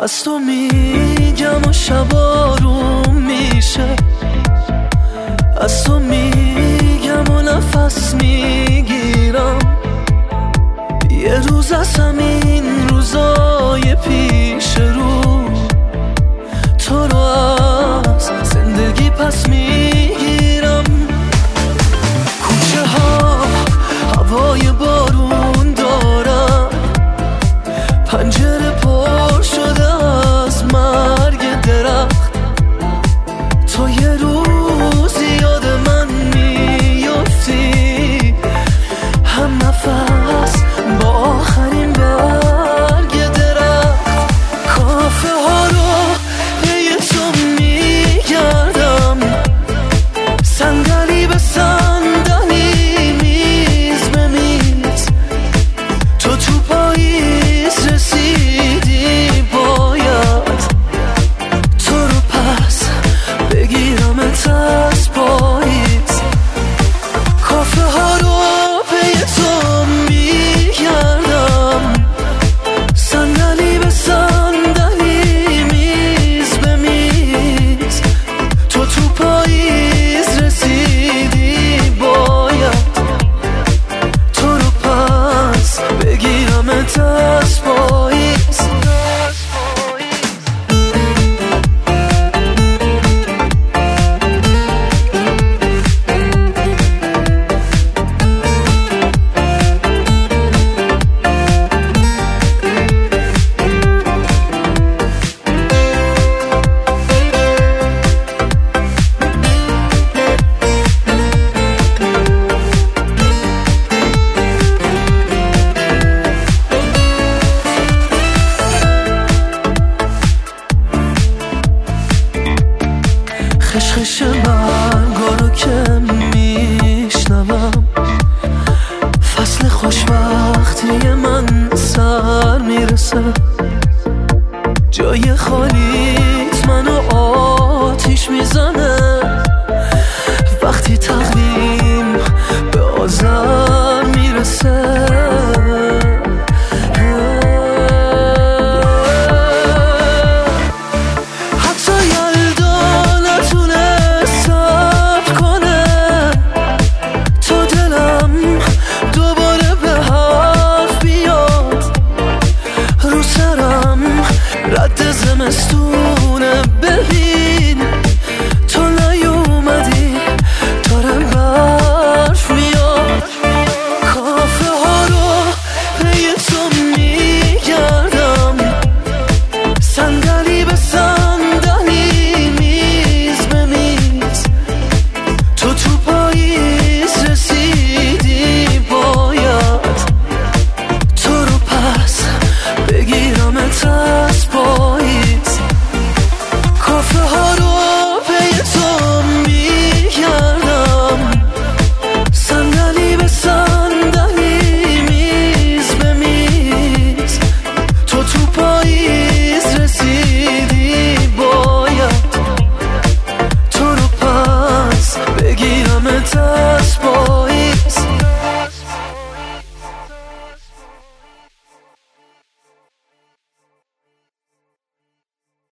از تو میگم و شب آروم میشه، از تو میگم و نفس میگیرم. یه روز از همین روزای پیش رو تو رو از زندگی پس میگیرم. کوچه ها هوای بارون دارن، پنجره پر شده از مرگ درخت. تو یه روزی یاد من میفتی، هم نفس با آخرین برگ درخت. کافه ها رو پی تو میگردم، صندلی به صندلی، میز به میز. تو تو پاییز رسیدی، باید تو رو پس بگیرمت از پاییز. کافه ها رو پی تو میگردم، صندلی به صندلی، میز به میز. تو تو پاییز رسیدی، باید تو رو پس بگیرمت از پاییز. خشخش برگا رو که میشنوم، فصل خوشبختی من سر میرسه. جای خالیت منو آتیش میزنه، وقتی تقدیم به آذر میرسه. Rad zamiast tu